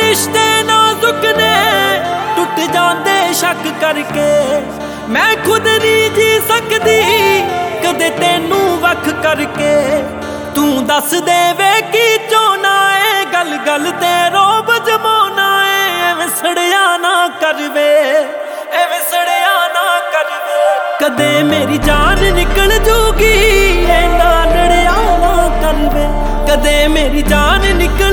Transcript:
रिश्ते नाजुक ने टुट जांदे शक करके। मैं खुद नहीं जी सकदी कदे तेनू वख करके। तू दस दे वे की चाहना है, गल गल ते रोब जमाना है। एवें सड़िया ना करवे, एवें सड़िया ना करवे। कदे मेरी जान निकल जूगी, ना लड़िया ना करवे। कदे मेरी जान निकल